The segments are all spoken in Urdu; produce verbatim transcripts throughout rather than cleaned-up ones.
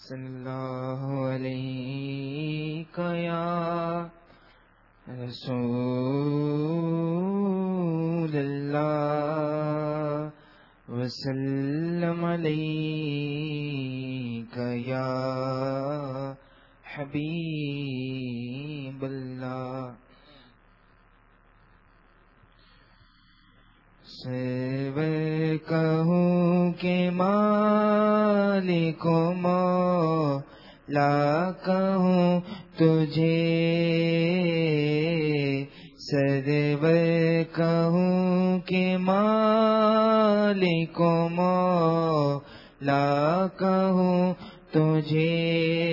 صلی اللہ علیہ یا رسول اللہ وسلم علیک یا حبیب اللہ. سرور کہوں کہ مالک و مولا کہوں تجھے، سرور کہوں کہ مالک و مولا کہوں تجھے،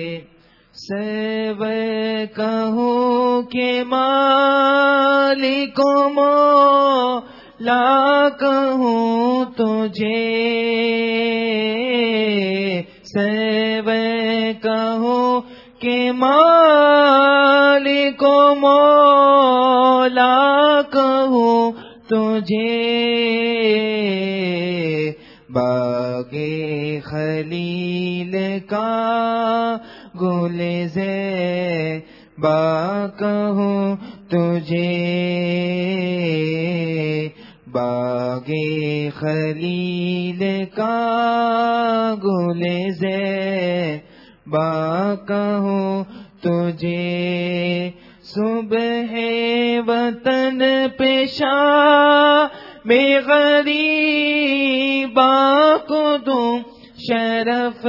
سرور کہوں کہ مالک و مولا کہوں تجھے، سرور کہوں کہ مالک و مولا کہوں تجھے، باغ خلیل کا گل زیبا کہوں تجھے، باغ خلیل کا گل زیبا کہوں تجھے، صبح وطن پیشا میں غریبا کو دوں شرف،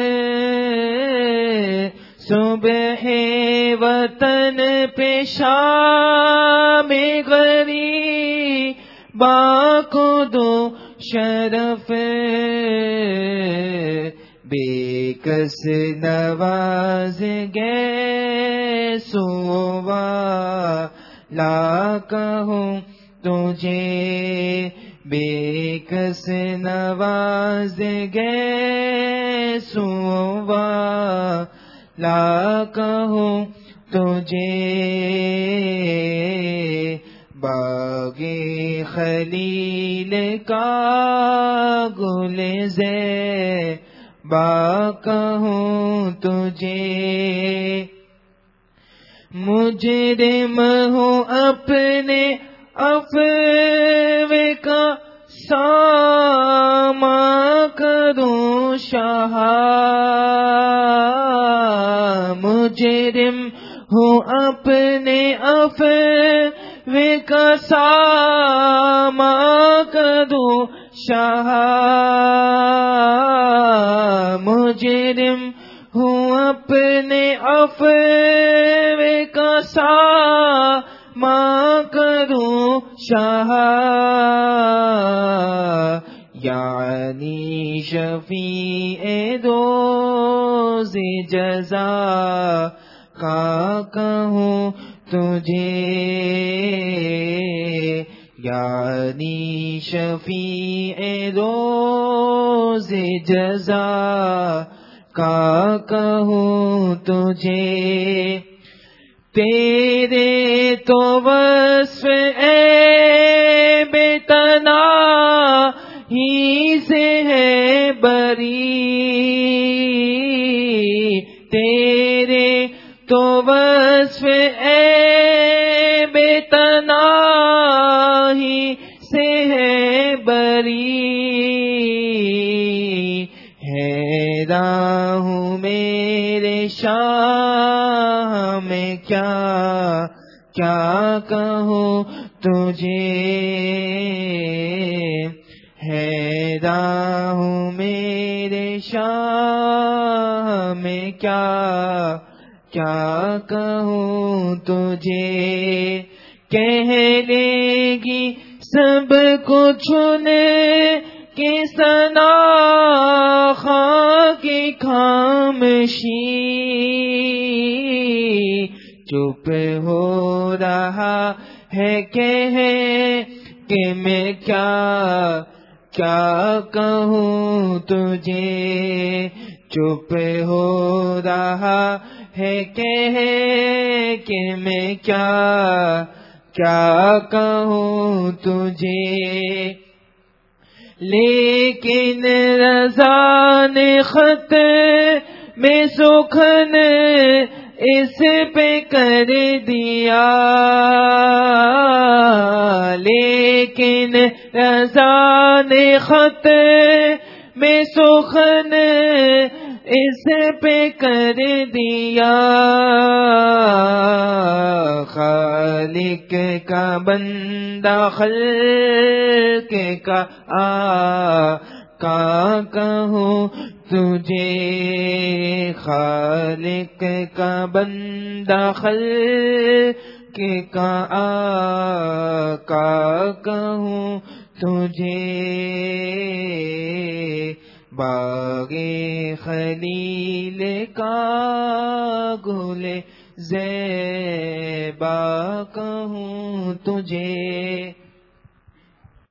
صبح وطن پیشا میں غریبا کو دوں شرف، بے کس نواز گے سوا لا کہوں تجھے، بے کس نواز گے سوا لا کہوں تجھے، باغ خلیل کا گل زیبا کہوں تجھے، مجرم ہوں اپنے عفو کا ساماں کروں شاہ، مجرم ہوں اپنے عفو کا ساماں کروں شاہ، مجرم ہوں اپنے عفو کا ساماں کروں شاہ، یعنی شفیع روز جزا کا کہوں تجھے، یعنی شفیع روز جزا کا کہوں تجھے، تیرے تو وصف اے بے تناہی سے ہے بری، تیرے تو وصف اے بے تناہی سے ہے بری، حیران ہوں میرے شاہ میں کیا کیا کہوں تجھے، حیران ہوں میرے شاہ میں کیا کیا کہوں تجھے، کہہ لے گی سب کچھ نے کہ ثنا خاک خامشی، چپ ہو رہا ہے کہہ کہ میں کیا کیا کہوں تجھے، چپ ہو رہا ہے کہہ کہ میں کیا کیا کہوں تجھے، لیکن رضا نے خط میں سخن اس پہ کر دیا، لیکن رضا نے خط میں سخن اس پہ کر دیا، خالق کا بندہ خلق کا آقا کہوں تجھے، خالق کا بندہ خلق کا آقا کہوں تجھے، باغ خلیل کا گل زیبا کہوں تجھے،